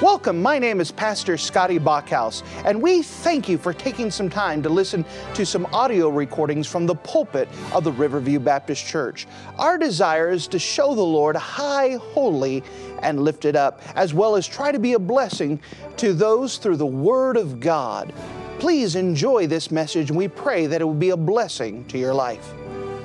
Welcome, my name is Pastor Scotty Bachhaus, and we thank you for taking some time to listen to some audio recordings from the pulpit of the Riverview Baptist Church. Our desire is to show the Lord high, holy, and lifted up, as well as try to be a blessing to those through the Word of God. Please enjoy this message, and we pray that it will be a blessing to your life.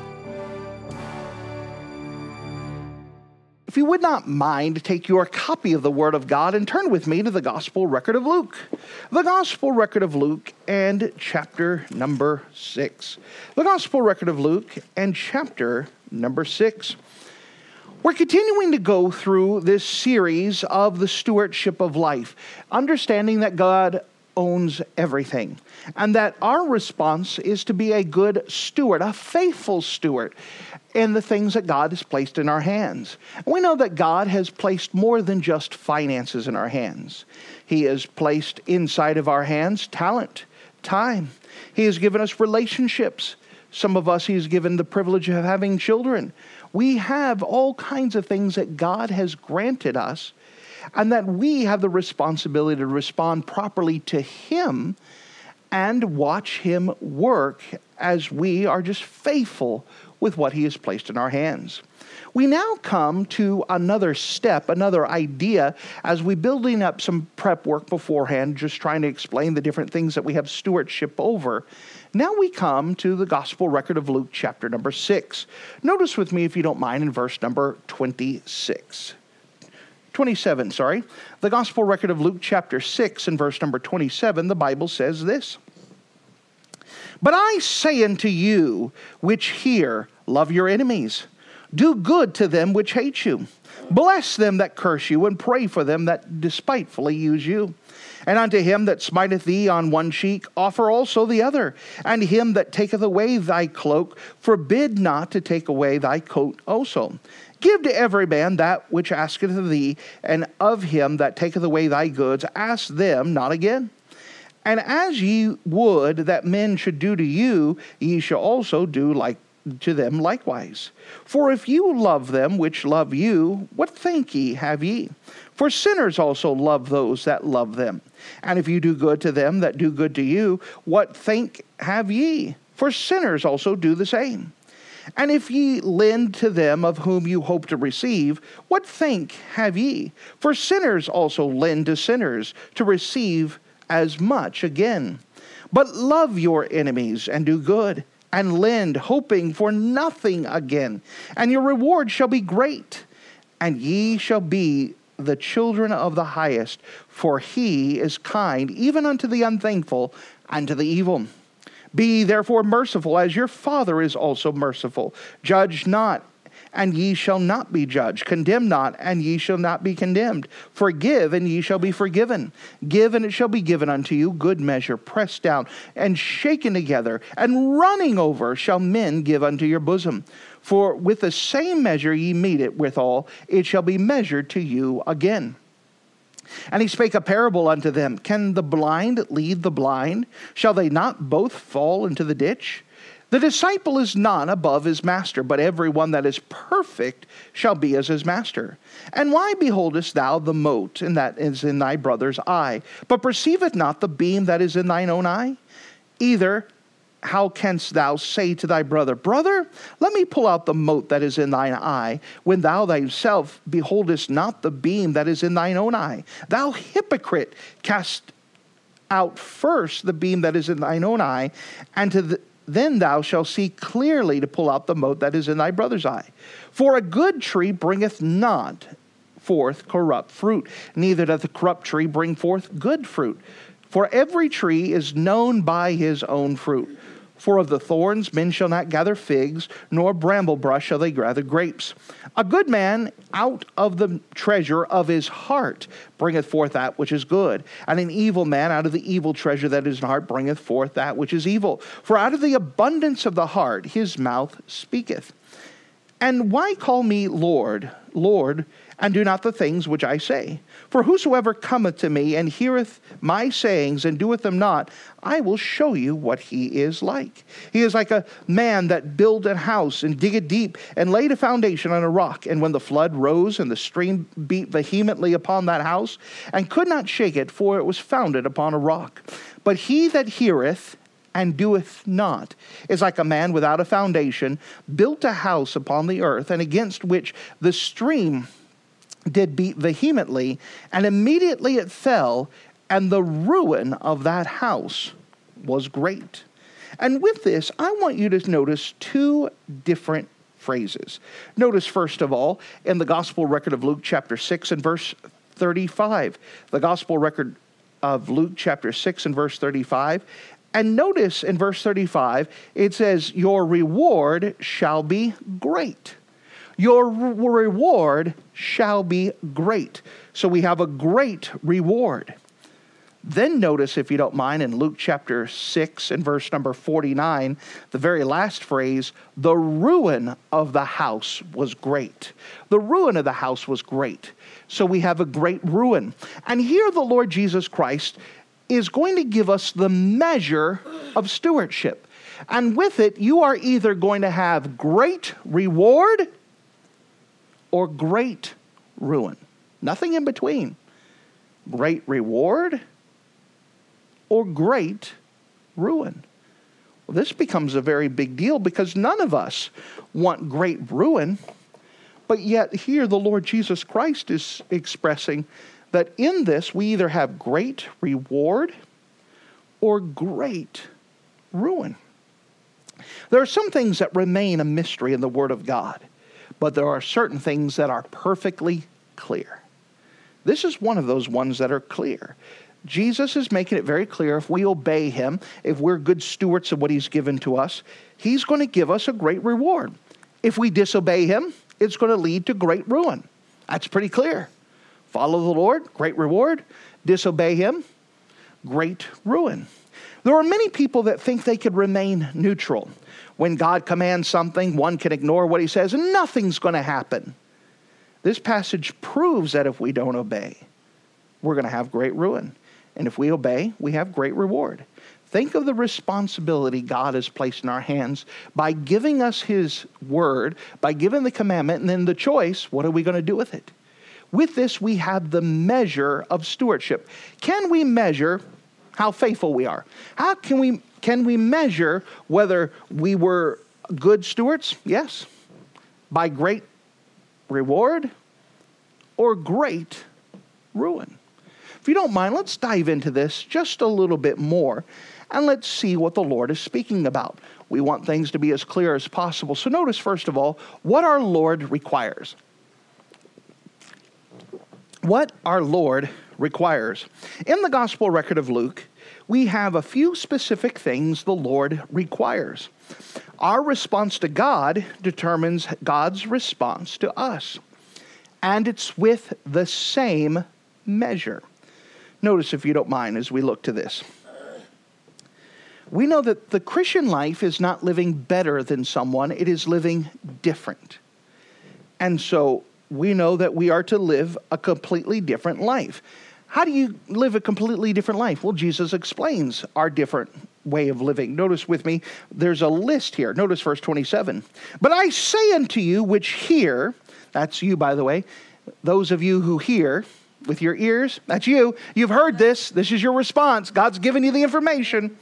If you would not mind, take your copy of the Word of God and turn with me to the Gospel record of Luke. The Gospel record of Luke and chapter number 6. The Gospel record of Luke and chapter number 6. We're continuing to go through this series of the stewardship of life, understanding that God owns everything, and that our response is to be a good steward, a faithful steward in the things that God has placed in our hands. We know that God has placed more than just finances in our hands. He has placed inside of our hands talent, time. He has given us relationships. Some of us, He has given the privilege of having children. We have all kinds of things that God has granted us, and that we have the responsibility to respond properly to Him and watch Him work as we are just faithful with what He has placed in our hands. We now come to another step, another idea, as we're building up some prep work beforehand, just trying to explain the different things that we have stewardship over. Now we come to the Gospel record of Luke, chapter number 6. Notice with me, if you don't mind, in verse number 27. The Gospel record of Luke, chapter 6, and verse number 27, the Bible says this: "But I say unto you which hear, love your enemies. Do good to them which hate you. Bless them that curse you, and pray for them that despitefully use you. And unto him that smiteth thee on one cheek, offer also the other. And him that taketh away thy cloak, forbid not to take away thy coat also. Give to every man that which asketh of thee, and of him that taketh away thy goods, ask them not again. And as ye would that men should do to you, ye shall also do like to them likewise. For if you love them which love you, what think ye have ye? For sinners also love those that love them. And if you do good to them that do good to you, what think have ye? For sinners also do the same. And if ye lend to them of whom you hope to receive, what think have ye? For sinners also lend to sinners to receive as much again. But love your enemies, and do good, and lend, hoping for nothing again. And your reward shall be great, and ye shall be the children of the highest, for He is kind even unto the unthankful and to the evil. Be therefore merciful, as your Father is also merciful. Judge not, and ye shall not be judged. Condemn not, and ye shall not be condemned. Forgive, and ye shall be forgiven. Give, and it shall be given unto you. Good measure, pressed down, and shaken together, and running over, shall men give unto your bosom. For with the same measure ye mete it withal, it shall be measured to you again. And he spake a parable unto them. Can the blind lead the blind? Shall they not both fall into the ditch? The disciple is not above his master, but every one that is perfect shall be as his master. And why beholdest thou the mote that is in thy brother's eye, but perceiveth not the beam that is in thine own eye? Either how canst thou say to thy brother, Brother, let me pull out the mote that is in thine eye, when thou thyself beholdest not the beam that is in thine own eye? Thou hypocrite, cast out first the beam that is in thine own eye, and then thou shalt see clearly to pull out the mote that is in thy brother's eye. For a good tree bringeth not forth corrupt fruit, neither doth a corrupt tree bring forth good fruit. For every tree is known by his own fruit. For of the thorns men shall not gather figs, nor bramble brush shall they gather grapes. A good man out of the treasure of his heart bringeth forth that which is good, and an evil man out of the evil treasure that is in heart bringeth forth that which is evil. For out of the abundance of the heart his mouth speaketh. And why call me Lord, Lord, and do not the things which I say. For whosoever cometh to me and heareth my sayings and doeth them not, I will show you what he is like. He is like a man that built a house and digged deep and laid a foundation on a rock. And when the flood rose and the stream beat vehemently upon that house and could not shake it, for it was founded upon a rock. But he that heareth and doeth not is like a man without a foundation, built a house upon the earth, and against which the stream did beat vehemently, and immediately it fell, and the ruin of that house was great. And with this, I want you to notice two different phrases. Notice, first of all, in the Gospel record of Luke chapter 6 and verse 35. The Gospel record of Luke chapter 6 and verse 35. And notice in verse 35, it says, your reward shall be great. Your reward shall be great. So we have a great reward. Then notice, if you don't mind, in Luke chapter 6 and verse number 49, the very last phrase, the ruin of the house was great. The ruin of the house was great. So we have a great ruin. And here the Lord Jesus Christ is going to give us the measure of stewardship. And with it, you are either going to have great reward or great ruin. Nothing in between. Great reward or great ruin. Well, this becomes a very big deal because none of us want great ruin. But yet here the Lord Jesus Christ is expressing that in this we either have great reward or great ruin. There are some things that remain a mystery in the Word of God, but there are certain things that are perfectly clear. This is one of those ones that are clear. Jesus is making it very clear if we obey him, if we're good stewards of what he's given to us, he's going to give us a great reward. If we disobey him, it's going to lead to great ruin. That's pretty clear. Follow the Lord, great reward. Disobey him, great ruin. There are many people that think they could remain neutral. When God commands something, one can ignore what he says and nothing's going to happen. This passage proves that if we don't obey, we're going to have great ruin. And if we obey, we have great reward. Think of the responsibility God has placed in our hands by giving us his word, by giving the commandment, and then the choice, what are we going to do with it? With this, we have the measure of stewardship. Can we measure how faithful we are? How can we measure whether we were good stewards? Yes. By great reward or great ruin. If you don't mind, let's dive into this just a little bit more and let's see what the Lord is speaking about. We want things to be as clear as possible. So notice, first of all, what our Lord requires. What our Lord requires. In the Gospel record of Luke, we have a few specific things the Lord requires. Our response to God determines God's response to us. And it's with the same measure. Notice, if you don't mind, as we look to this. We know that the Christian life is not living better than someone. It is living different. And so we know that we are to live a completely different life. How do you live a completely different life? Well, Jesus explains our different way of living. Notice with me, there's a list here. Notice verse 27. But I say unto you which hear, that's you, by the way, those of you who hear with your ears, that's you. You've heard this. This is your response. God's given you the information.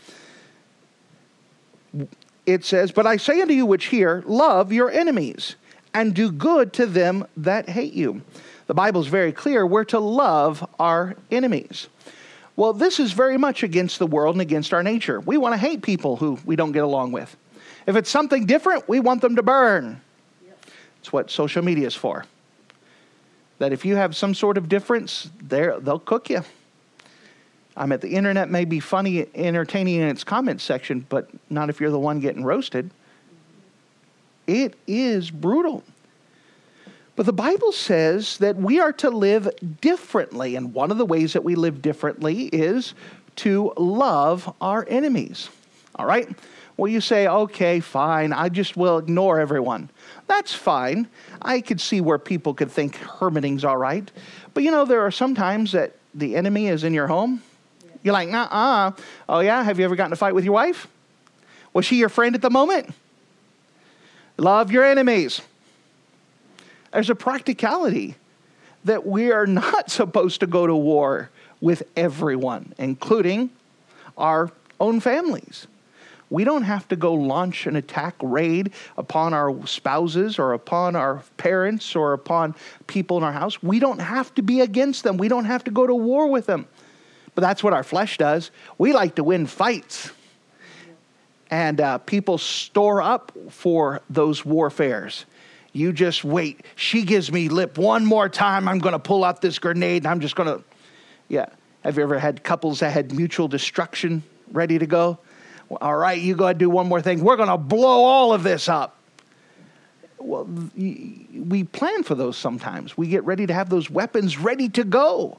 It says, but I say unto you which hear, love your enemies and do good to them that hate you. The Bible is very clear. We're to love our enemies. Well, this is very much against the world and against our nature. We want to hate people who we don't get along with. If it's something different, we want them to burn. It's what social media is for. That if you have some sort of difference, they'll cook you. The internet may be funny, entertaining in its comment section, but not if you're the one getting roasted. It is brutal. But the Bible says that we are to live differently. And one of the ways that we live differently is to love our enemies. All right? Well, you say, okay, fine, I just will ignore everyone. That's fine. I could see where people could think hermiting's all right. But there are some times that the enemy is in your home. You're like, nuh-uh. Oh, yeah? Have you ever gotten in a fight with your wife? Was she your friend at the moment? Love your enemies. There's a practicality that we are not supposed to go to war with everyone, including our own families. We don't have to go launch an attack raid upon our spouses or upon our parents or upon people in our house. We don't have to be against them. We don't have to go to war with them. But that's what our flesh does. We like to win fights. And people store up for those warfares. You just wait. She gives me lip one more time. I'm going to pull out this grenade and I'm just going to... Yeah. Have you ever had couples that had mutual destruction ready to go? Well, all right, you go ahead and do one more thing. We're going to blow all of this up. Well, we plan for those sometimes. We get ready to have those weapons ready to go.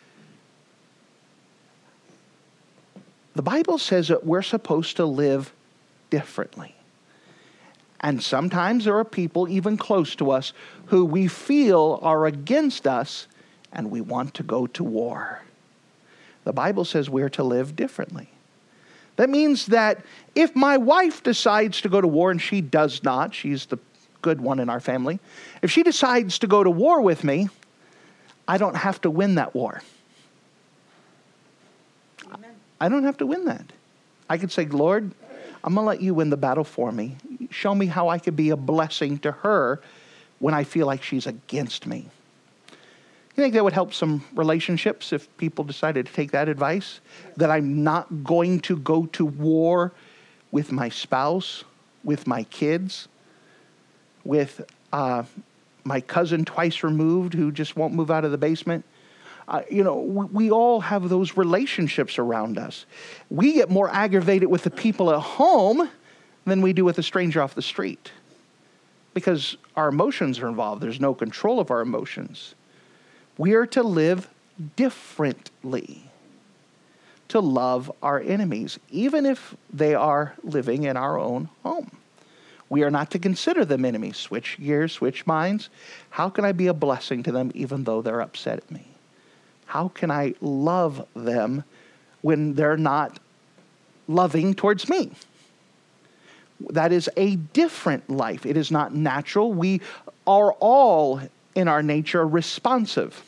The Bible says that we're supposed to live differently. And sometimes there are people even close to us who we feel are against us and we want to go to war. The Bible says we're to live differently. That means that if my wife decides to go to war, and she does not, she's the good one in our family. If she decides to go to war with me, I don't have to win that war. Amen. I don't have to win that. I could say, Lord, I'm going to let you win the battle for me. Show me how I could be a blessing to her when I feel like she's against me. You think that would help some relationships if people decided to take that advice? That I'm not going to go to war with my spouse, with my kids, with my cousin twice removed who just won't move out of the basement. We all have those relationships around us. We get more aggravated with the people at home than we do with a stranger off the street. Because our emotions are involved. There's no control of our emotions. We are to live differently, to love our enemies, even if they are living in our own home. We are not to consider them enemies. Switch gears, switch minds. How can I be a blessing to them even though they're upset at me? How can I love them when they're not loving towards me? That is a different life. It is not natural. We are all in our nature responsive.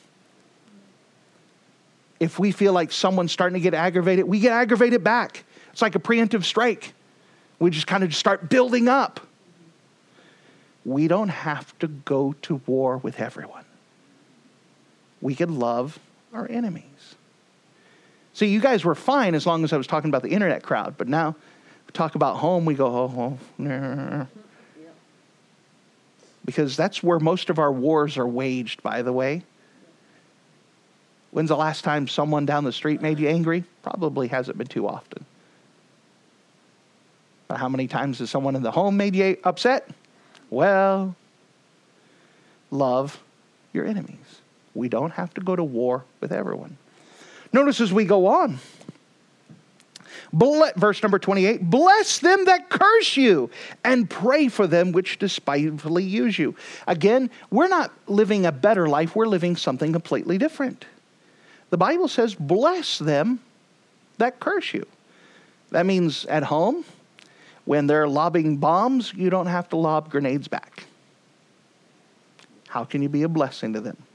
If we feel like someone's starting to get aggravated, we get aggravated back. It's like a preemptive strike. We just kind of start building up. We don't have to go to war with everyone. We can love our enemies. See, you guys were fine as long as I was talking about the internet crowd, but now we talk about home, we go, nah. Because that's where most of our wars are waged, by the way. When's the last time someone down the street made you angry? Probably hasn't been too often. But how many times has someone in the home made you upset? Well, love your enemies. We don't have to go to war with everyone. Notice as we go on, verse number 28, bless them that curse you and pray for them which despitefully use you. Again, we're not living a better life. We're living something completely different. The Bible says, bless them that curse you. That means at home, when they're lobbing bombs, you don't have to lob grenades back. How can you be a blessing to them?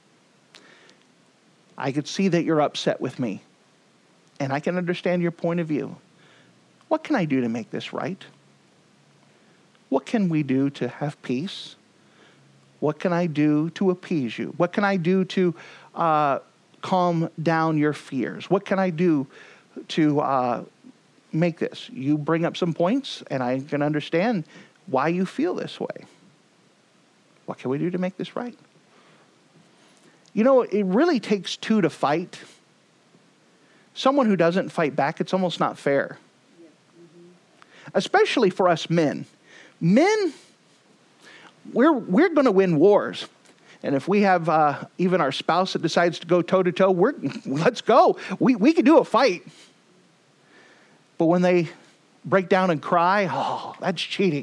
I could see that you're upset with me, and I can understand your point of view. What can I do to make this right? What can we do to have peace? What can I do to appease you? What can I do to calm down your fears? What can I do to make this? You bring up some points, and I can understand why you feel this way. What can we do to make this right? You know, it really takes two to fight. Someone who doesn't fight back, it's almost not fair. Especially for us men. Men, we're going to win wars. And if we have even our spouse that decides to go toe-to-toe, let's go. We can do a fight. But when they break down and cry, oh, that's cheating.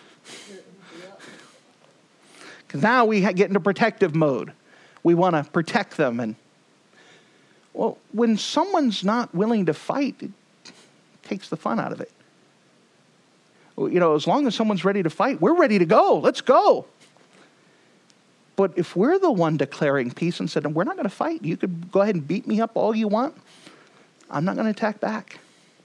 Because now we get into protective mode. We want to protect them. And well, when someone's not willing to fight, it takes the fun out of it. You know, as long as someone's ready to fight, we're ready to go. Let's go. But if we're the one declaring peace and said, we're not going to fight. You could go ahead and beat me up all you want. I'm not going to attack back.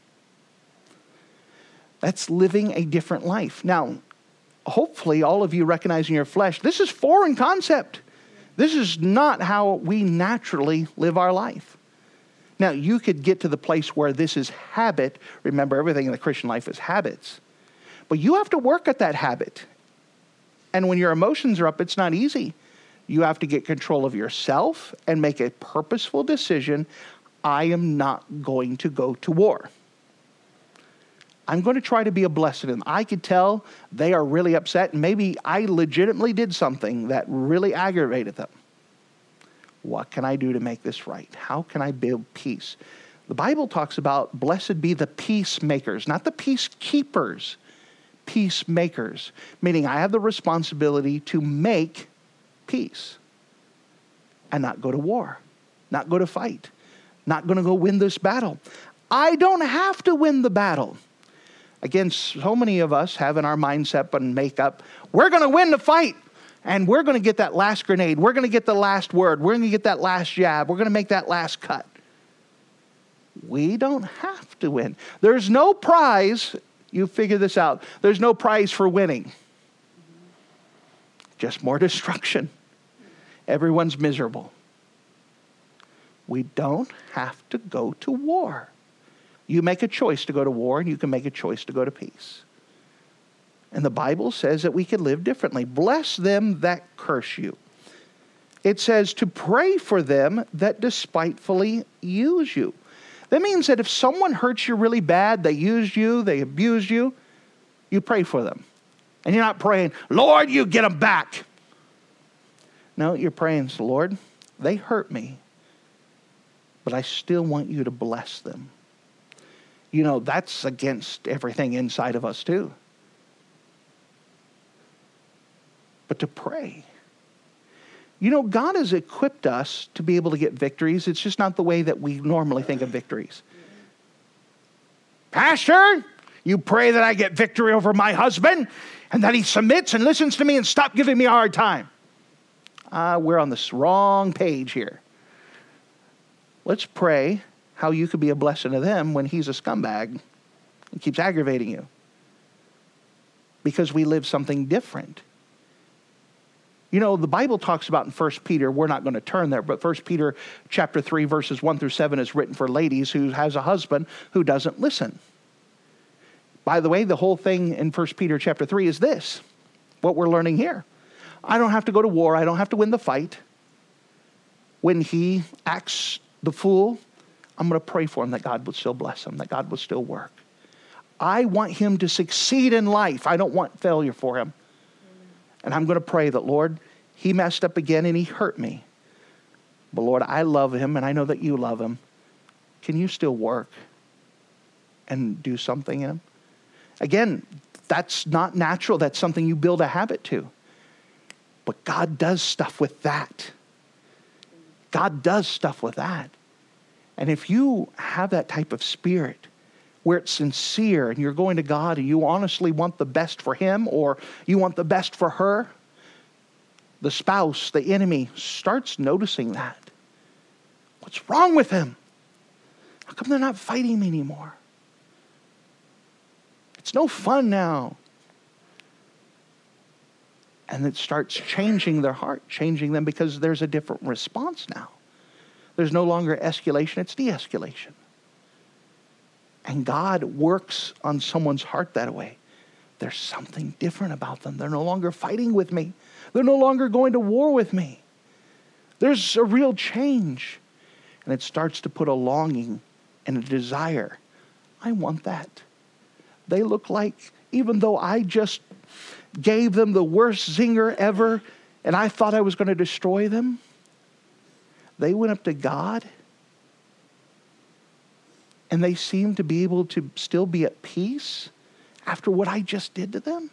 That's living a different life. Now, hopefully all of you recognize in your flesh, this is foreign concept. This is not how we naturally live our life. Now, you could get to the place where this is habit. Remember, everything in the Christian life is habits. But you have to work at that habit. And when your emotions are up, it's not easy. You have to get control of yourself and make a purposeful decision. I am not going to go to war. I'm going to try to be a blessing to them. I could tell they are really upset, and maybe I legitimately did something that really aggravated them. What can I do to make this right? How can I build peace? The Bible talks about blessed be the peacemakers, not the peacekeepers. Peacemakers, meaning I have the responsibility to make peace and not go to war, not go to fight, not going to go win this battle. I don't have to win the battle. Again, so many of us have in our mindset and makeup, we're going to win the fight, and we're going to get that last grenade. We're going to get the last word. We're going to get that last jab. We're going to make that last cut. We don't have to win. There's no prize. You figure this out. There's no prize for winning. Just more destruction. Everyone's miserable. We don't have to go to war. You make a choice to go to war, and you can make a choice to go to peace. And the Bible says that we can live differently. Bless them that curse you. It says to pray for them that despitefully use you. That means that if someone hurts you really bad, they used you, they abused you, you pray for them. And you're not praying, Lord, you get them back. No, you're praying, Lord, they hurt me, but I still want you to bless them. You know, that's against everything inside of us too. But to pray. You know, God has equipped us to be able to get victories. It's just not the way that we normally think of victories. Pastor, you pray that I get victory over my husband and that he submits and listens to me and stop giving me a hard time. We're on this wrong page here. Let's pray how you could be a blessing to them when he's a scumbag and keeps aggravating you. Because we live something different. You know, the Bible talks about in 1 Peter, we're not going to turn there, but 1 Peter chapter 3, verses 1 through 7 is written for ladies who has a husband who doesn't listen. By the way, the whole thing in 1 Peter chapter 3 is this, what we're learning here. I don't have to go to war. I don't have to win the fight. When he acts the fool, I'm going to pray for him that God would still bless him, that God would still work. I want him to succeed in life. I don't want failure for him. And I'm going to pray that, Lord, he messed up again and he hurt me. But Lord, I love him and I know that you love him. Can you still work and do something in him? Again, that's not natural. That's something you build a habit to. But God does stuff with that. God does stuff with that. And if you have that type of spirit where it's sincere and you're going to God and you honestly want the best for him or you want the best for her, the spouse, the enemy starts noticing that. What's wrong with him? How come they're not fighting me anymore? It's no fun now. And it starts changing their heart, changing them because there's a different response now. There's no longer escalation, it's de-escalation. And God works on someone's heart that way. There's something different about them. They're no longer fighting with me. They're no longer going to war with me. There's a real change. And it starts to put a longing and a desire. I want that. They look like, even though I just gave them the worst zinger ever, and I thought I was going to destroy them, they went up to God and they seem to be able to still be at peace after what I just did to them?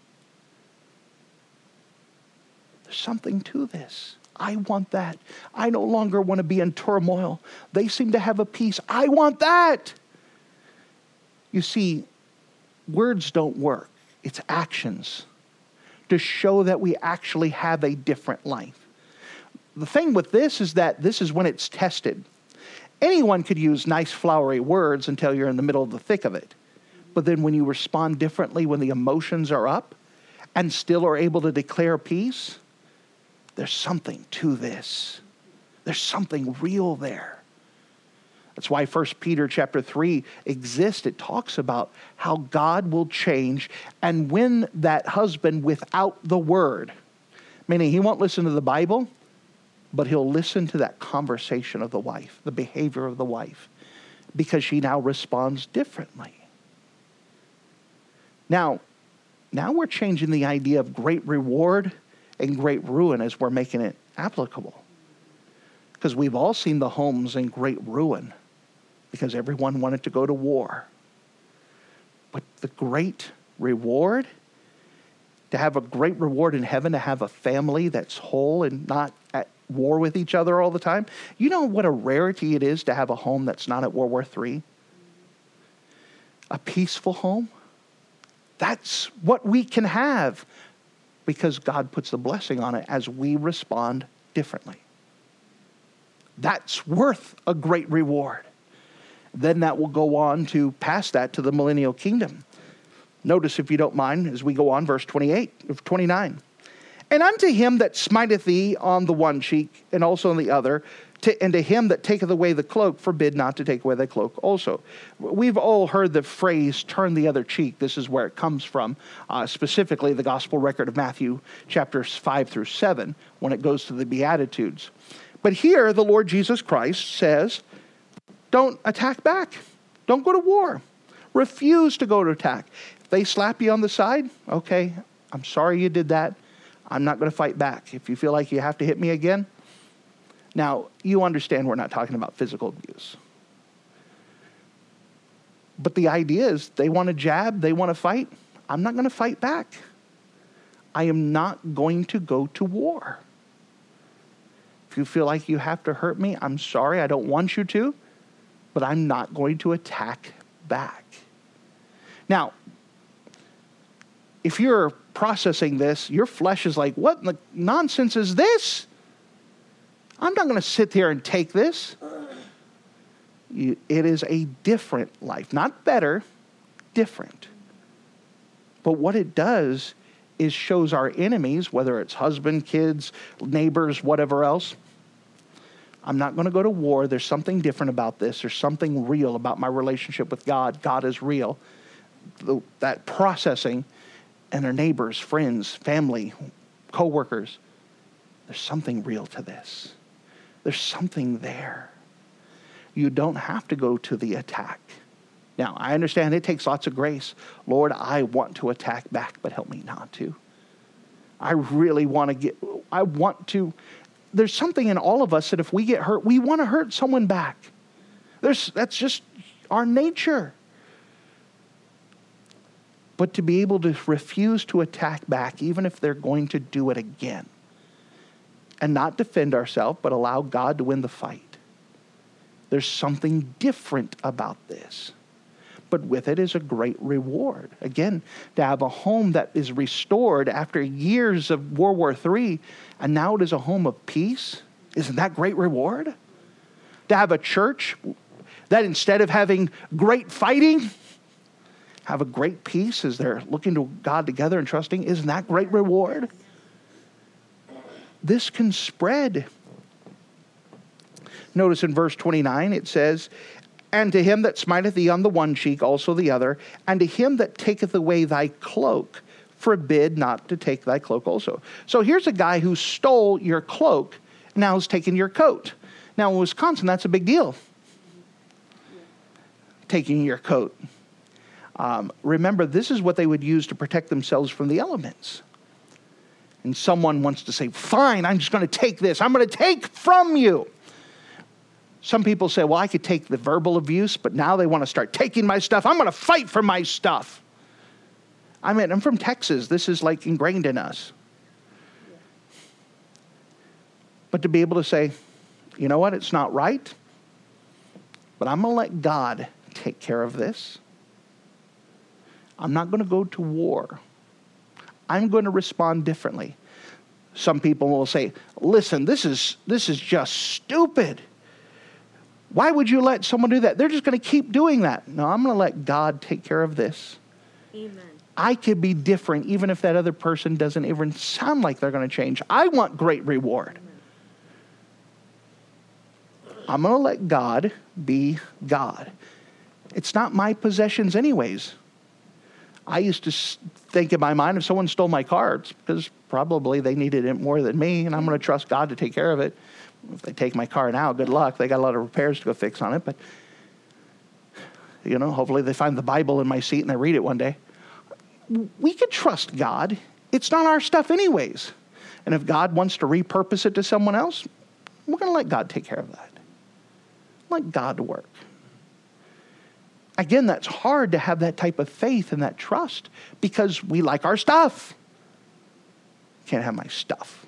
There's something to this. I want that. I no longer want to be in turmoil. They seem to have a peace. I want that. You see, words don't work. It's actions to show that we actually have a different life. The thing with this is that this is when it's tested. Anyone could use nice flowery words until you're in the middle of the thick of it. But then when you respond differently, when the emotions are up and still are able to declare peace, there's something to this. There's something real there. That's why 1 Peter chapter 3 exists. It talks about how God will change and win that husband without the word. Meaning he won't listen to the Bible, but he'll listen to that conversation of the wife, the behavior of the wife, because she now responds differently. Now we're changing the idea of great reward and great ruin as we're making it applicable. Because we've all seen the homes in great ruin because everyone wanted to go to war. But the great reward, to have a great reward in heaven, to have a family that's whole and not at war with each other all the time. You know what a rarity it is to have a home that's not at World War III? A peaceful home? That's what we can have because God puts the blessing on it as we respond differently. That's worth a great reward. Then that will go on to pass that to the millennial kingdom. Notice, if you don't mind, as we go on, verse 29. And unto him that smiteth thee on the one cheek, and also on the other, and to him that taketh away the cloak, forbid not to take away the cloak also. We've all heard the phrase, turn the other cheek. This is where it comes from, specifically the gospel record of Matthew chapters 5 through 7, when it goes to the Beatitudes. But here, the Lord Jesus Christ says, don't attack back. Don't go to war. Refuse to go to attack. If they slap you on the side, okay, I'm sorry you did that. I'm not going to fight back. If you feel like you have to hit me again. Now, you understand we're not talking about physical abuse. But the idea is they want to jab, they want to fight. I'm not going to fight back. I am not going to go to war. If you feel like you have to hurt me, I'm sorry, I don't want you to, but I'm not going to attack back. Now, if you're processing this, your flesh is like, what in the nonsense is this? I'm not going to sit here and take this. It is a different life. Not better, different. But what it does is shows our enemies, whether it's husband, kids, neighbors, whatever else, I'm not going to go to war. There's something different about this. There's something real about my relationship with God. God is real. That processing, and our neighbors, friends, family, co-workers, there's something real to this. There's something there. You don't have to go to the attack. Now, I understand it takes lots of grace. Lord, I want to attack back, but help me not to. I really want to. There's something in all of us that if we get hurt, we want to hurt someone back. That's just our nature. But to be able to refuse to attack back, even if they're going to do it again, and not defend ourselves, but allow God to win the fight. There's something different about this. But with it is a great reward. Again, to have a home that is restored after years of World War III, and now it is a home of peace. Isn't that great reward? To have a church that instead of having great fighting, have a great peace as they're looking to God together and trusting. Isn't that great reward? This can spread. Notice in verse 29 it says, and to him that smiteth thee on the one cheek, also the other, and to him that taketh away thy cloak, forbid not to take thy cloak also. So here's a guy who stole your cloak, now is taking your coat. Now in Wisconsin, that's a big deal. Taking your coat. Remember, this is what they would use to protect themselves from the elements. And someone wants to say, fine, I'm just going to take this. I'm going to take from you. Some people say, well, I could take the verbal abuse, but now they want to start taking my stuff. I'm going to fight for my stuff. I mean, I'm from Texas. This is like ingrained in us. But to be able to say, you know what, it's not right, but I'm going to let God take care of this. I'm not going to go to war. I'm going to respond differently. Some people will say, listen, this is just stupid. Why would you let someone do that? They're just going to keep doing that. No, I'm going to let God take care of this. Amen. I could be different even if that other person doesn't even sound like they're going to change. I want great reward. I'm going to let God be God. It's not my possessions anyways. I used to think in my mind, if someone stole my car, it's because probably they needed it more than me, and I'm going to trust God to take care of it. If they take my car now, good luck. They got a lot of repairs to go fix on it, but, hopefully they find the Bible in my seat and I read it one day. We can trust God. It's not our stuff anyways. And if God wants to repurpose it to someone else, we're going to let God take care of that. Let God work. Again, that's hard to have that type of faith and that trust because we like our stuff. Can't have my stuff.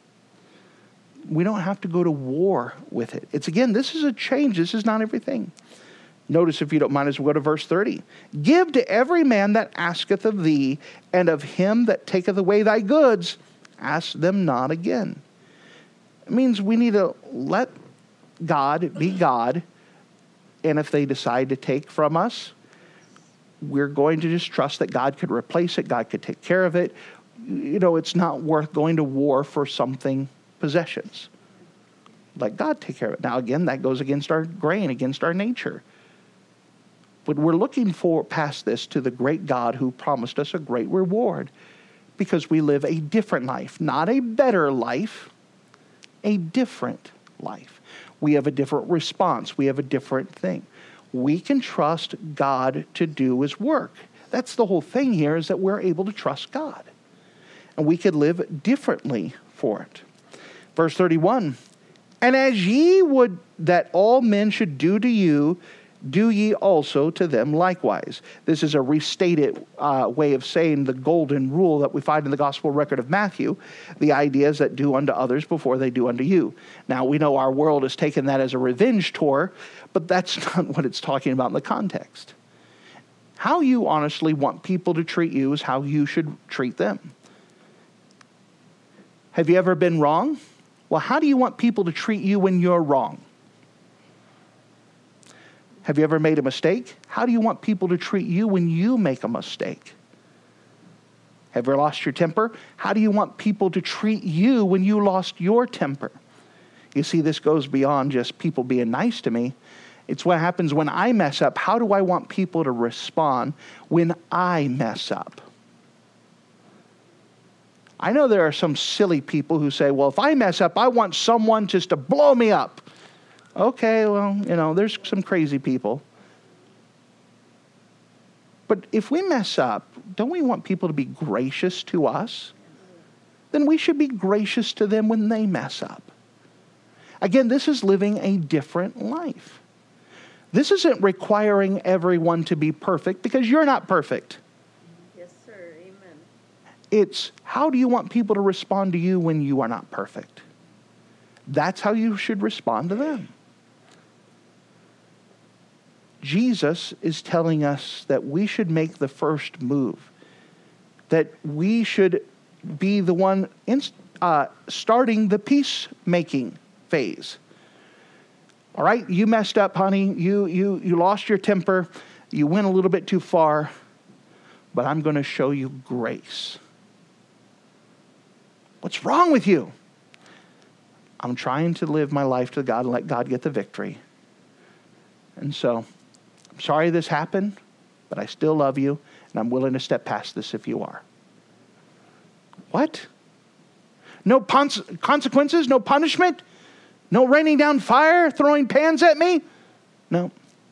We don't have to go to war with it. This is a change. This is not everything. Notice, if you don't mind, as we go to verse 30. Give to every man that asketh of thee, and of him that taketh away thy goods, ask them not again. It means we need to let God be God. And if they decide to take from us, we're going to just trust that God could replace it. God could take care of it. It's not worth going to war for something, possessions. Let God take care of it. Now, again, that goes against our grain, against our nature. But we're looking past this to the great God who promised us a great reward because we live a different life, not a better life, a different life. We have a different response. We have a different thing. We can trust God to do his work. That's the whole thing here, is that we're able to trust God. And we could live differently for it. Verse 31, and as ye would that all men should do to you, do ye also to them likewise. This is a restated way of saying the golden rule that we find in the gospel record of Matthew. The idea is that do unto others before they do unto you. Now, we know our world has taken that as a revenge tour, but that's not what it's talking about in the context. How you honestly want people to treat you is how you should treat them. Have you ever been wrong? Well, how do you want people to treat you when you're wrong? Have you ever made a mistake? How do you want people to treat you when you make a mistake? Have you ever lost your temper? How do you want people to treat you when you lost your temper? You see, this goes beyond just people being nice to me. It's what happens when I mess up. How do I want people to respond when I mess up? I know there are some silly people who say, well, if I mess up, I want someone just to blow me up. Okay, well, there's some crazy people. But if we mess up, don't we want people to be gracious to us? Then we should be gracious to them when they mess up. Again, this is living a different life. This isn't requiring everyone to be perfect because you're not perfect. Yes, sir. Amen. It's how do you want people to respond to you when you are not perfect? That's how you should respond to them. Jesus is telling us that we should make the first move, that we should be the one starting the peacemaking phase. All right, you messed up, honey. You lost your temper. You went a little bit too far, but I'm going to show you grace. What's wrong with you? I'm trying to live my life to God and let God get the victory. And so, I'm sorry this happened, but I still love you, and I'm willing to step past this if you are. What? No consequences? No punishment? No raining down fire, throwing pans at me? No.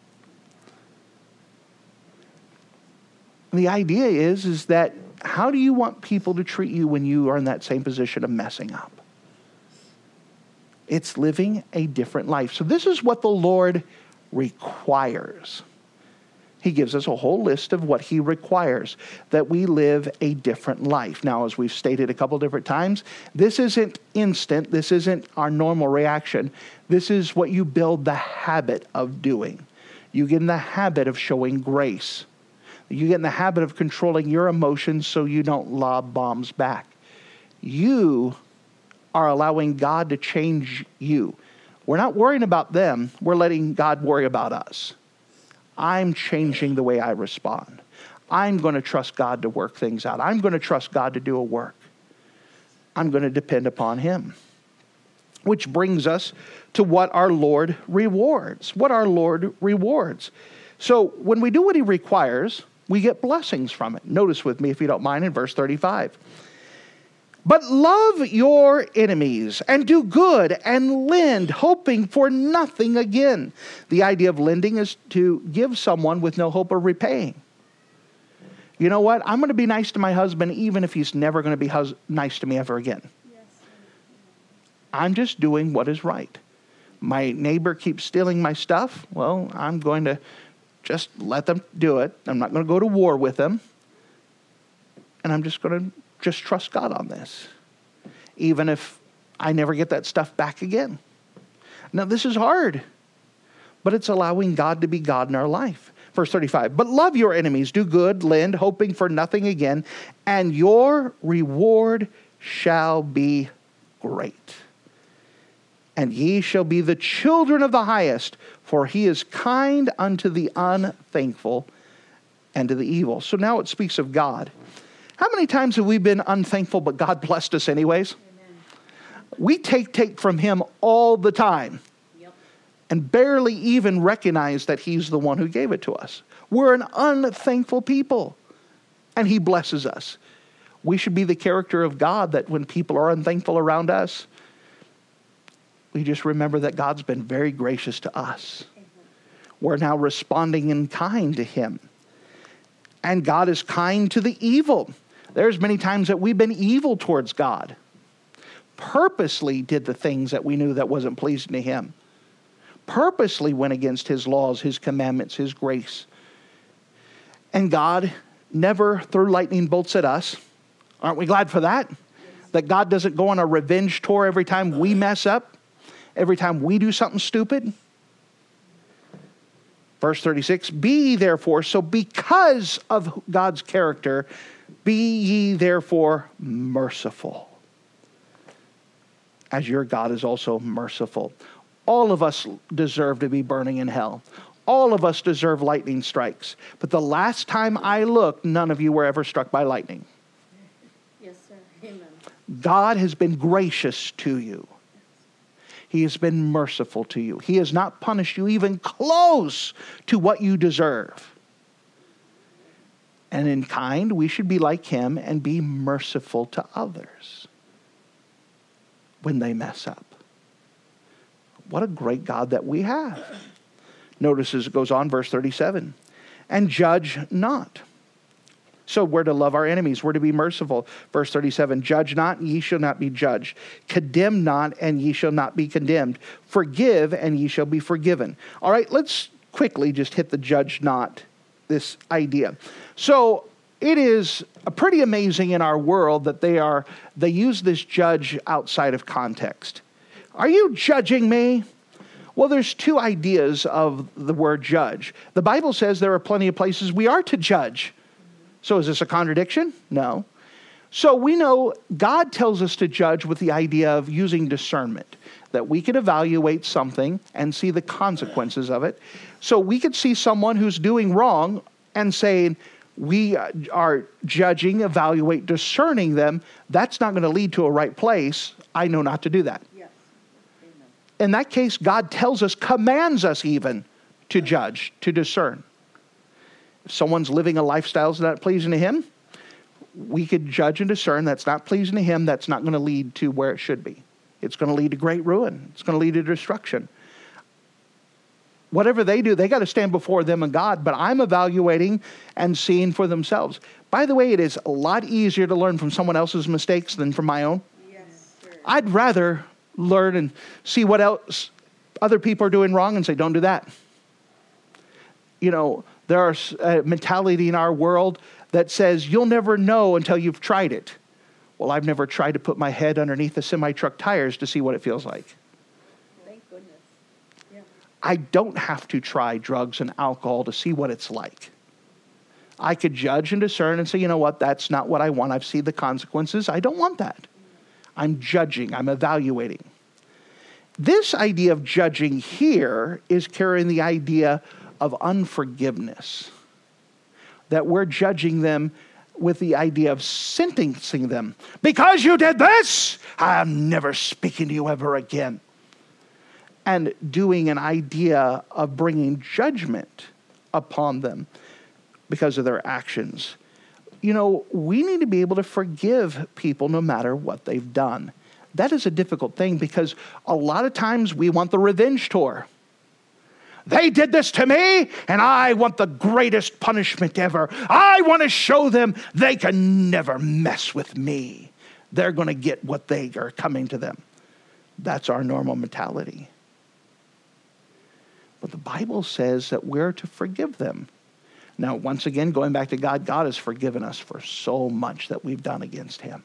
The idea is that how do you want people to treat you when you are in that same position of messing up? It's living a different life. So this is what the Lord requires. He gives us a whole list of what he requires, that we live a different life. Now, as we've stated a couple different times, this isn't instant. This isn't our normal reaction. This is what you build the habit of doing. You get in the habit of showing grace. You get in the habit of controlling your emotions so you don't lob bombs back. You are allowing God to change you. We're not worrying about them. We're letting God worry about us. I'm changing the way I respond. I'm going to trust God to work things out. I'm going to trust God to do a work. I'm going to depend upon him. Which brings us to what our Lord rewards. What our Lord rewards. So when we do what he requires, we get blessings from it. Notice with me, if you don't mind, in verse 35. But love your enemies and do good and lend, hoping for nothing again. The idea of lending is to give someone with no hope of repaying. You know what? I'm going to be nice to my husband even if he's never going to be nice to me ever again. Yes. I'm just doing what is right. My neighbor keeps stealing my stuff. Well, I'm going to just let them do it. I'm not going to go to war with them. And I'm just going to trust God on this, even if I never get that stuff back again. Now, this is hard, but it's allowing God to be God in our life. Verse 35, but love your enemies, do good, lend, hoping for nothing again, and your reward shall be great. And ye shall be the children of the highest, for he is kind unto the unthankful and to the evil. So now it speaks of God. How many times have we been unthankful, but God blessed us anyways? Amen. We take from him all the time. Yep. And barely even recognize that he's the one who gave it to us. We're an unthankful people, and he blesses us. We should be the character of God, that when people are unthankful around us, we just remember that God's been very gracious to us. Amen. We're now responding in kind to him. And God is kind to the evil. There's many times that we've been evil towards God. Purposely did the things that we knew that wasn't pleasing to him. Purposely went against his laws, his commandments, his grace. And God never threw lightning bolts at us. Aren't we glad for that? That God doesn't go on a revenge tour every time we mess up, every time we do something stupid. Verse 36, be ye therefore, so because of God's character, be ye therefore merciful, as your God is also merciful. All of us deserve to be burning in hell. All of us deserve lightning strikes. But the last time I looked, none of you were ever struck by lightning. Yes, sir. Amen. God has been gracious to you. He has been merciful to you. He has not punished you even close to what you deserve. And in kind, we should be like him and be merciful to others when they mess up. What a great God that we have. Notice as it goes on, verse 37, and judge not. So we're to love our enemies. We're to be merciful. Verse 37, judge not, and ye shall not be judged. Condemn not, and ye shall not be condemned. Forgive, and ye shall be forgiven. All right, let's quickly just hit the judge not, this idea. So it is pretty amazing in our world that they use this judge outside of context. Are you judging me? Well, there's two ideas of the word judge. The Bible says there are plenty of places we are to judge. So is this a contradiction? No. So we know God tells us to judge with the idea of using discernment, that we could evaluate something and see the consequences of it. So we could see someone who's doing wrong and saying, we are judging, evaluate, discerning them. That's not going to lead to a right place. I know not to do that. Yes. Amen. In that case, God tells us, commands us even to judge, to discern. If someone's living a lifestyle that's not pleasing to him, we could judge and discern that's not pleasing to him. That's not going to lead to where it should be. It's going to lead to great ruin. It's going to lead to destruction. Whatever they do, they got to stand before them and God, but I'm evaluating and seeing for themselves. By the way, it is a lot easier to learn from someone else's mistakes than from my own. Yes, sir. I'd rather learn and see what else other people are doing wrong and say, don't do that. There's a mentality in our world that says you'll never know until you've tried it. Well, I've never tried to put my head underneath the semi-truck tires to see what it feels like. Thank goodness. Yeah. I don't have to try drugs and alcohol to see what it's like. I could judge and discern and say, you know what, that's not what I want. I've seen the consequences. I don't want that. I'm judging. I'm evaluating. This idea of judging here is carrying the idea of unforgiveness. That we're judging them with the idea of sentencing them. Because you did this, I'm never speaking to you ever again. And doing an idea of bringing judgment upon them because of their actions. We need to be able to forgive people no matter what they've done. That is a difficult thing because a lot of times we want the revenge tour. They did this to me, and I want the greatest punishment ever. I want to show them they can never mess with me. They're going to get what they are coming to them. That's our normal mentality. But the Bible says that we're to forgive them. Now, once again, going back to God, God has forgiven us for so much that we've done against him.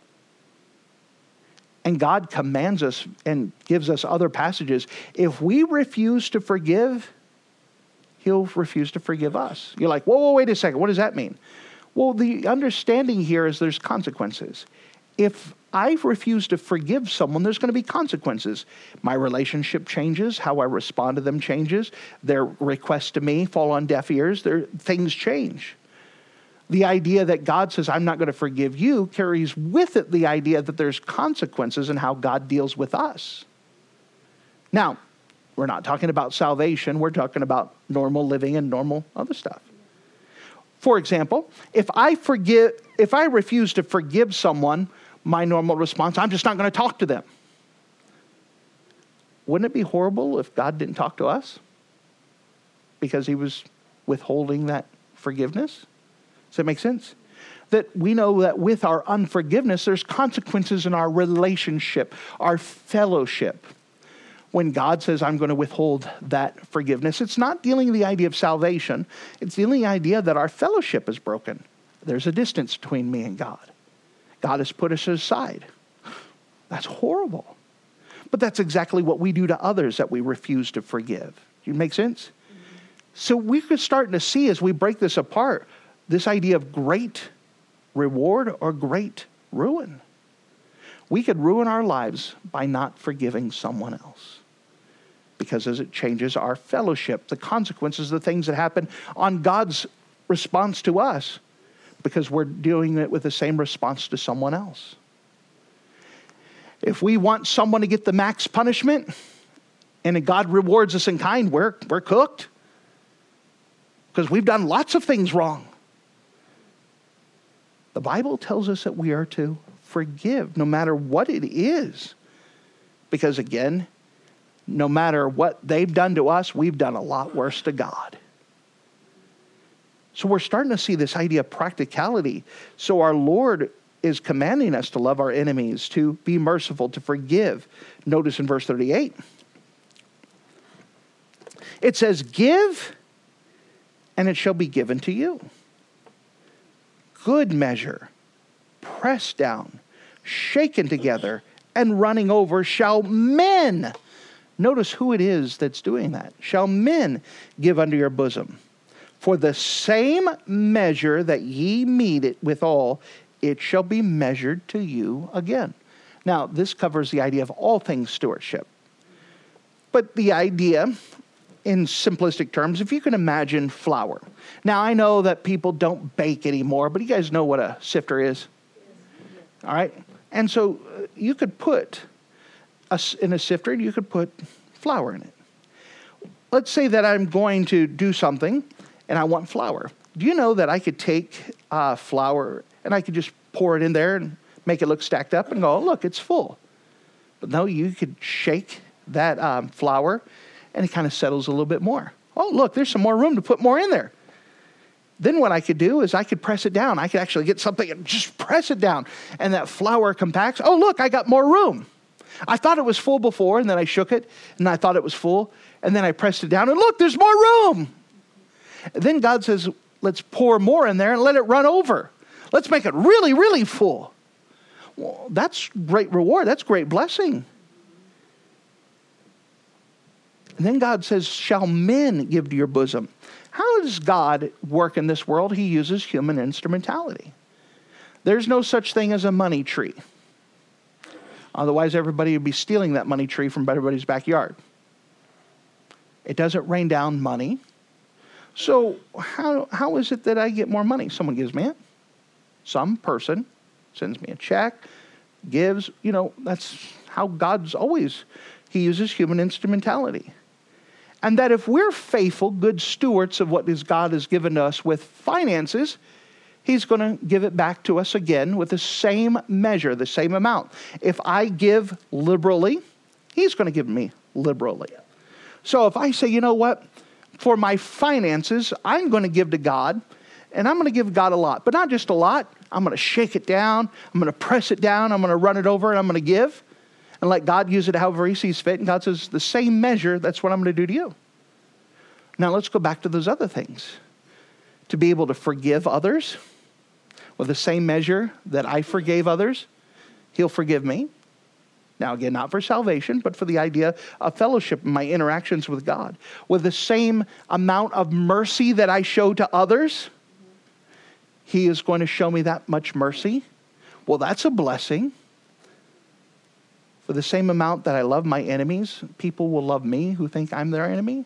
And God commands us and gives us other passages. If we refuse to forgive, he'll refuse to forgive us. You're like, whoa, wait a second. What does that mean? Well, the understanding here is there's consequences. If I refuse to forgive someone, there's going to be consequences. My relationship changes. How I respond to them changes. Their requests to me fall on deaf ears. Things change. The idea that God says, I'm not going to forgive you, carries with it the idea that there's consequences in how God deals with us. Now, we're not talking about salvation. We're talking about normal living and normal other stuff. For example, if I refuse to forgive someone, my normal response, I'm just not going to talk to them. Wouldn't it be horrible if God didn't talk to us? Because he was withholding that forgiveness? Does that make sense? That we know that with our unforgiveness, there's consequences in our relationship, our fellowship. When God says, I'm going to withhold that forgiveness, it's not dealing with the idea of salvation. It's dealing with the idea that our fellowship is broken. There's a distance between me and God. God has put us aside. That's horrible. But that's exactly what we do to others that we refuse to forgive. Do you make sense? Mm-hmm. So we're starting to see as we break this apart, this idea of great reward or great ruin. We could ruin our lives by not forgiving someone else. Because as it changes our fellowship, the consequences, the things that happen on God's response to us, because we're doing it with the same response to someone else. If we want someone to get the max punishment, and God rewards us in kind, we're cooked. Because we've done lots of things wrong. The Bible tells us that we are to forgive no matter what it is. Because again, no matter what they've done to us, we've done a lot worse to God. So we're starting to see this idea of practicality. So our Lord is commanding us to love our enemies, to be merciful, to forgive. Notice in verse 38. It says, give, and it shall be given to you. Good measure, pressed down, shaken together, and running over shall men. Notice who it is that's doing that. Shall men give unto your bosom. For the same measure that ye mete it withal, it shall be measured to you again. Now, this covers the idea of all things stewardship. But the idea, in simplistic terms, if you can imagine flour. Now, I know that people don't bake anymore, but you guys know what a sifter is? All right? And so you could put, in a sifter, you could put flour in it. Let's say that I'm going to do something, and I want flour. Do you know that I could take flour, and I could just pour it in there and make it look stacked up and go, oh, look, it's full. But no, you could shake that flour, and it kind of settles a little bit more. Oh, look, there's some more room to put more in there. Then what I could do is I could press it down. I could actually get something and just press it down. And that flour compacts. Oh, look, I got more room. I thought it was full before, and then I shook it, and I thought it was full, and then I pressed it down, and look, there's more room. And then God says, let's pour more in there and let it run over. Let's make it really, really full. Well, that's great reward. That's great blessing. And then God says, shall men give to your bosom? How does God work in this world? He uses human instrumentality. There's no such thing as a money tree. Otherwise, everybody would be stealing that money tree from everybody's backyard. It doesn't rain down money. So how is it that I get more money? Someone gives me it. Some person sends me a check, gives. That's how God's always. He uses human instrumentality. And that if we're faithful, good stewards of what God has given to us with finances, He's going to give it back to us again with the same measure, the same amount. If I give liberally, He's going to give me liberally. So if I say, you know what, for my finances, I'm going to give to God, and I'm going to give God a lot. But not just a lot. I'm going to shake it down. I'm going to press it down. I'm going to run it over, and I'm going to give. And let God use it however He sees fit. And God says, the same measure, that's what I'm going to do to you. Now let's go back to those other things. To be able to forgive others with the same measure that I forgave others, He'll forgive me. Now again, not for salvation, but for the idea of fellowship and my interactions with God. With the same amount of mercy that I show to others, He is going to show me that much mercy. Well, that's a blessing. For the same amount that I love my enemies, people will love me who think I'm their enemy.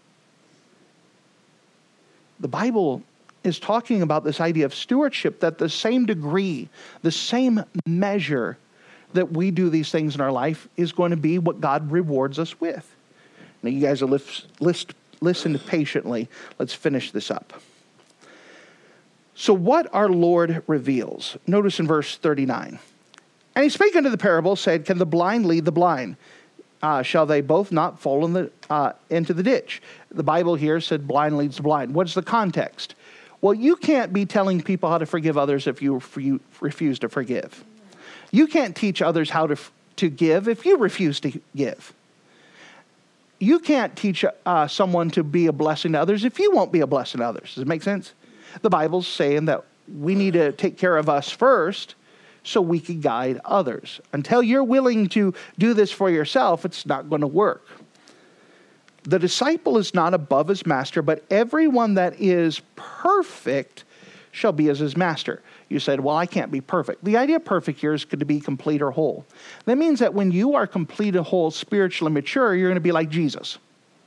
The Bible is talking about this idea of stewardship, that the same degree, the same measure that we do these things in our life is going to be what God rewards us with. Now you guys will listen patiently. Let's finish this up. So what our Lord reveals, notice in verse 39. And He spake unto the parable, said, can the blind lead the blind? Shall they both not fall into the ditch? The Bible here said blind leads the blind. What's the context? Well, you can't be telling people how to forgive others if you refuse to forgive. You can't teach others how to give if you refuse to give. You can't teach someone to be a blessing to others if you won't be a blessing to others. Does it make sense? The Bible's saying that we need to take care of us first so we can guide others. Until you're willing to do this for yourself, it's not going to work. The disciple is not above his master, but everyone that is perfect shall be as his master. You said, well, I can't be perfect. The idea of perfect here is to be complete or whole. That means that when you are complete and whole, spiritually mature, you're going to be like Jesus.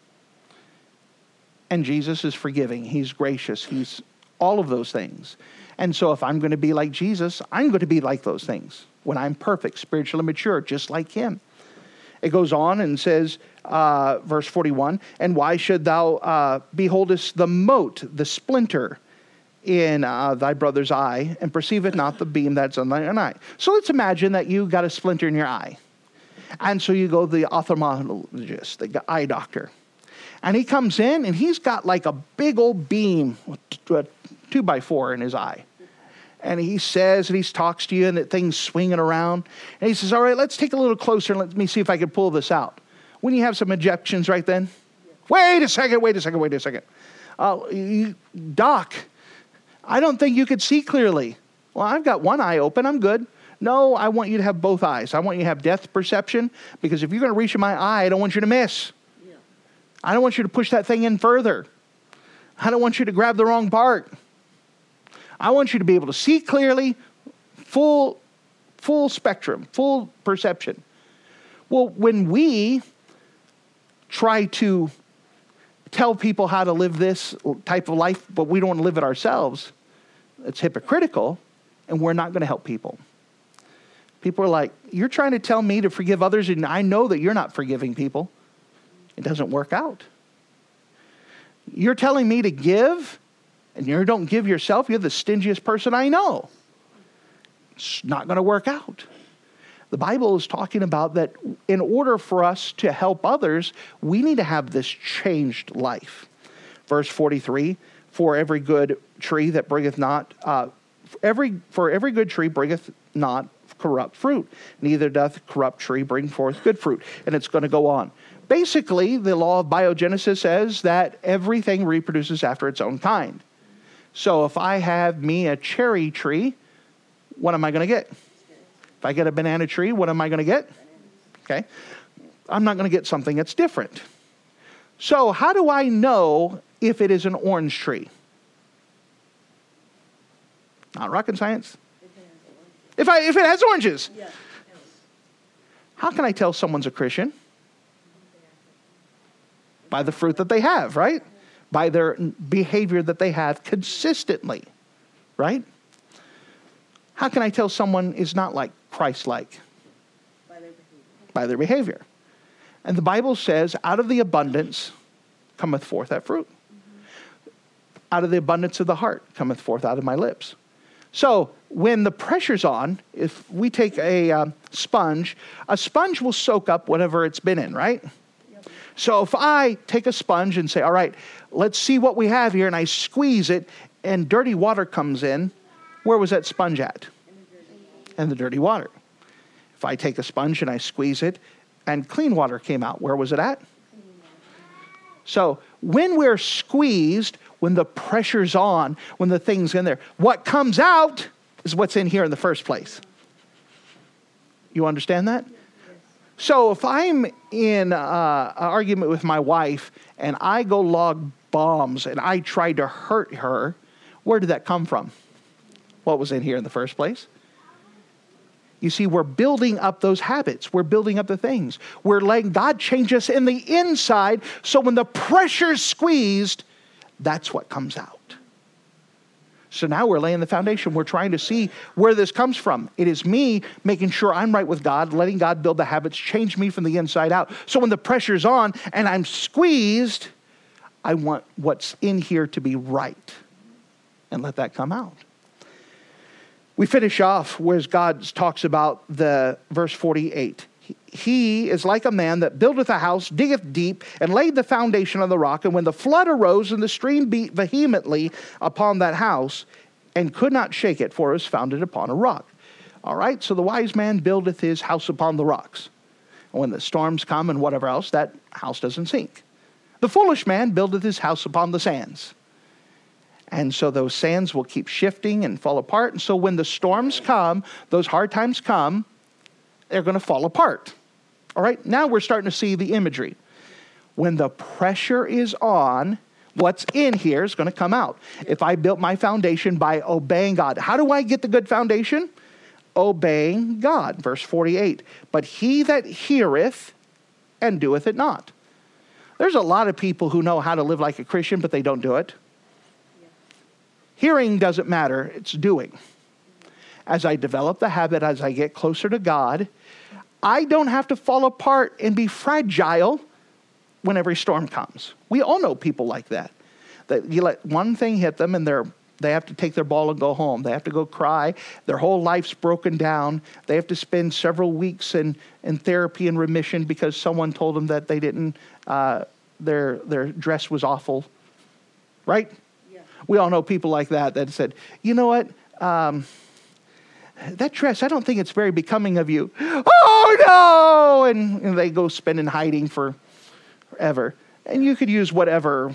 And Jesus is forgiving. He's gracious. He's all of those things. And so if I'm going to be like Jesus, I'm going to be like those things when I'm perfect, spiritually mature, just like Him. It goes on and says, verse 41, and why should thou beholdest the mote, the splinter in thy brother's eye, and perceiveth not the beam that's on thine eye? So let's imagine that you got a splinter in your eye. And so you go to the ophthalmologist, the eye doctor. And he comes in and he's got like a big old beam, a 2x4 in his eye. And he says, and he talks to you, and that thing's swinging around. And he says, all right, let's take a little closer and let me see if I can pull this out. When you have some objections right then? Wait a second. Doc, I don't think you could see clearly. Well, I've got one eye open. I'm good. No, I want you to have both eyes. I want you to have depth perception, because if you're going to reach in my eye, I don't want you to miss. Yeah. I don't want you to push that thing in further. I don't want you to grab the wrong part. I want you to be able to see clearly, full spectrum, full perception. Well, when we try to tell people how to live this type of life, but we don't want to live it ourselves, it's hypocritical, and we're not going to help people. People are like, you're trying to tell me to forgive others, and I know that you're not forgiving people. It doesn't work out. You're telling me to give, and you don't give yourself. You're the stingiest person I know. It's not going to work out. The Bible is talking about that in order for us to help others, we need to have this changed life. Verse 43, for every good tree that bringeth not, for every good tree bringeth not corrupt fruit. Neither doth corrupt tree bring forth good fruit. And it's going to go on. Basically, the law of biogenesis says that everything reproduces after its own kind. So if I have me a cherry tree, what am I going to get? If I get a banana tree, what am I going to get? Okay. I'm not going to get something that's different. So how do I know if it is an orange tree? Not rocket science. If it has oranges. Yeah. How can I tell someone's a Christian? By the fruit that they have, right? By their behavior that they have consistently, right? How can I tell someone is not like Christ-like? By their behavior. And the Bible says, out of the abundance cometh forth that fruit. Out of the abundance of the heart cometh forth out of my lips. So when the pressure's on, if we take a sponge will soak up whatever it's been in, right? Yep. So if I take a sponge and say, all right, let's see what we have here, and I squeeze it, and dirty water comes in, where was that sponge at? In the dirty water. If I take a sponge and I squeeze it, and clean water came out, where was it at? So when we're squeezed, when the pressure's on, when the thing's in there, what comes out is what's in here in the first place. You understand that? So if I'm in an argument with my wife and I go log bombs and I try to hurt her, where did that come from? What was in here in the first place? You see, we're building up those habits. We're building up the things. We're letting God change us in the inside, so when the pressure's squeezed, that's what comes out. So now we're laying the foundation. We're trying to see where this comes from. It is me making sure I'm right with God, letting God build the habits, change me from the inside out. So when the pressure's on and I'm squeezed, I want what's in here to be right and let that come out. We finish off where God talks about the verse 48. He is like a man that buildeth a house, diggeth deep, and laid the foundation on the rock. And when the flood arose, and the stream beat vehemently upon that house, and could not shake it, for it was founded upon a rock. All right, so the wise man buildeth his house upon the rocks. And when the storms come and whatever else, that house doesn't sink. The foolish man buildeth his house upon the sands. And so those sands will keep shifting and fall apart. And so when the storms come, those hard times come, they're going to fall apart. All right, now we're starting to see the imagery. When the pressure is on, what's in here is going to come out. If I built my foundation by obeying God, how do I get the good foundation? Obeying God. Verse 48. But he that heareth and doeth it not. There's a lot of people who know how to live like a Christian, but they don't do it. Hearing doesn't matter, it's doing. As I develop the habit, as I get closer to God, I don't have to fall apart and be fragile when every storm comes. We all know people like that. That you let one thing hit them and they have to take their ball and go home. They have to go cry. Their whole life's broken down. They have to spend several weeks in therapy and remission because someone told them that they didn't, their dress was awful. Right? We all know people like that said, you know what, that dress, I don't think it's very becoming of you. Oh, no! And they go spend in hiding forever. And you could use whatever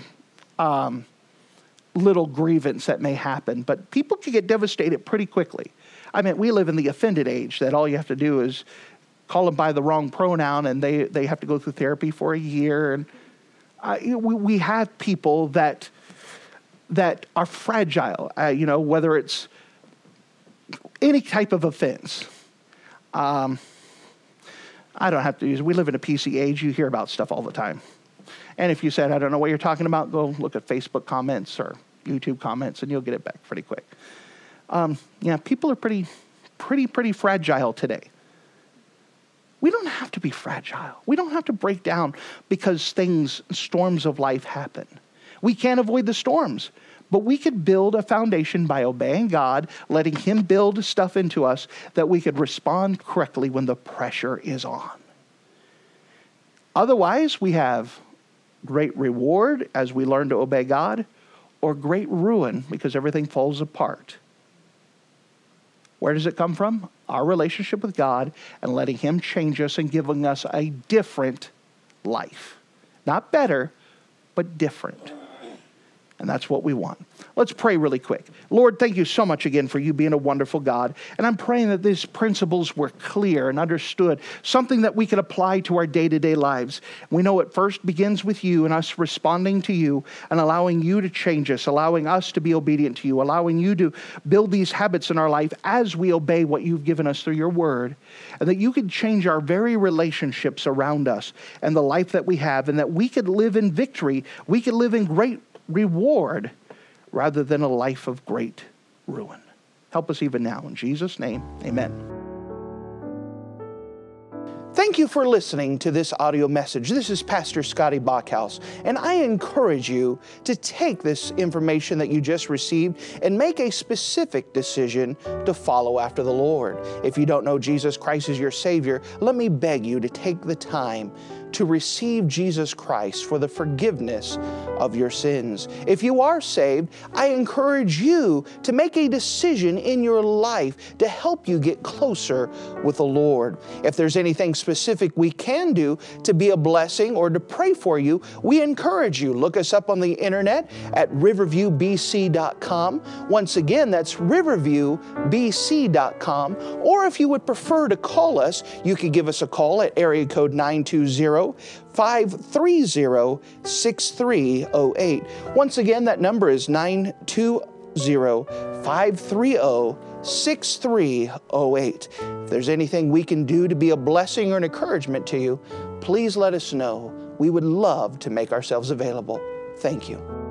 little grievance that may happen, but people can get devastated pretty quickly. I mean, we live in the offended age that all you have to do is call them by the wrong pronoun and they have to go through therapy for a year. And we have people that are fragile, whether it's any type of offense. I don't have to use, we live in a PC age, you hear about stuff all the time. And if you said, I don't know what you're talking about, go look at Facebook comments or YouTube comments and you'll get it back pretty quick. People are pretty fragile today. We don't have to be fragile. We don't have to break down because storms of life happen. We can't avoid the storms, but we could build a foundation by obeying God, letting Him build stuff into us that we could respond correctly when the pressure is on. Otherwise, we have great reward as we learn to obey God, or great ruin because everything falls apart. Where does it come from? Our relationship with God and letting Him change us and giving us a different life. Not better, but different. And that's what we want. Let's pray really quick. Lord, thank you so much again for you being a wonderful God. And I'm praying that these principles were clear and understood, something that we could apply to our day-to-day lives. We know it first begins with you and us responding to you and allowing you to change us, allowing us to be obedient to you, allowing you to build these habits in our life as we obey what you've given us through your word. And that you could change our very relationships around us and the life that we have, and that we could live in victory. We could live in great reward rather than a life of great ruin. Help us even now. In Jesus' name, amen. Thank you for listening to this audio message. This is Pastor Scotty Bachhaus, and I encourage you to take this information that you just received and make a specific decision to follow after the Lord. If you don't know Jesus Christ as your Savior, let me beg you to take the time to receive Jesus Christ for the forgiveness of your sins. If you are saved, I encourage you to make a decision in your life to help you get closer with the Lord. If there's anything specific we can do to be a blessing or to pray for you, we encourage you. Look us up on the internet at riverviewbc.com. Once again, that's riverviewbc.com. Or if you would prefer to call us, you could give us a call at area code 920-530-6308. Once again, that number is 920-530-6308. If there's anything we can do to be a blessing or an encouragement to you, please let us know. We would love to make ourselves available. Thank you.